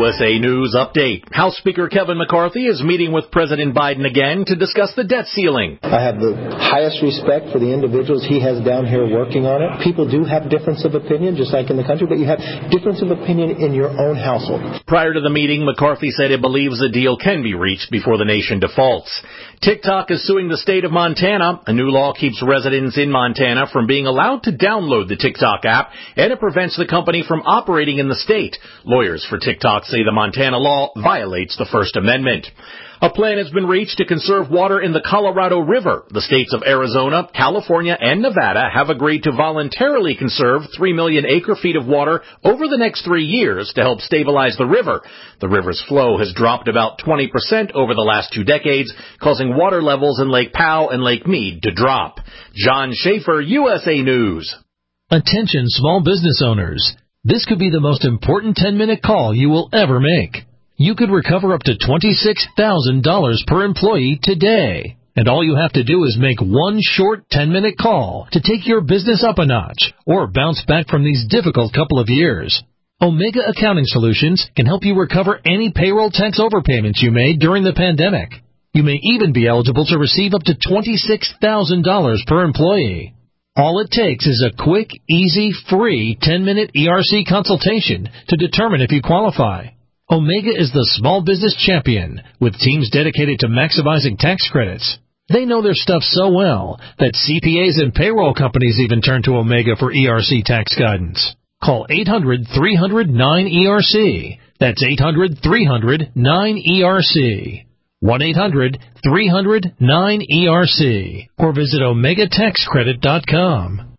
USA News Update. House Speaker Kevin McCarthy is meeting with President Biden again to discuss the debt ceiling. I have the highest respect for the individuals he has down here working on it. People do have difference of opinion, just like in the country, but you have difference of opinion in your own household. Prior to the meeting, McCarthy said he believes a deal can be reached before the nation defaults. TikTok is suing the state of Montana. A new law keeps residents in Montana from being allowed to download the TikTok app, and it prevents the company from operating in the state. Lawyers for TikTok say the Montana law violates the First Amendment. A plan has been reached to conserve water in the Colorado River. The states of Arizona, California, and Nevada have agreed to voluntarily conserve 3 million acre-feet of water over the next 3 years to help stabilize the river. The river's flow has dropped about 20% over the last 2 decades, causing water levels in Lake Powell and Lake Mead to drop. John Schaefer, USA News. Attention small business owners. This could be the most important 10-minute call you will ever make. You could recover up to $26,000 per employee today. And all you have to do is make one short 10-minute call to take your business up a notch or bounce back from these difficult couple of years. Omega Accounting Solutions can help you recover any payroll tax overpayments you made during the pandemic. You may even be eligible to receive up to $26,000 per employee. All it takes is a quick, easy, free 10-minute ERC consultation to determine if you qualify. Omega is the small business champion with teams dedicated to maximizing tax credits. They know their stuff so well that CPAs and payroll companies even turn to Omega for ERC tax guidance. Call 800-300-9ERC. That's 800-300-9ERC. 1-800-300-9ERC. Or visit OmegaTaxCredit.com.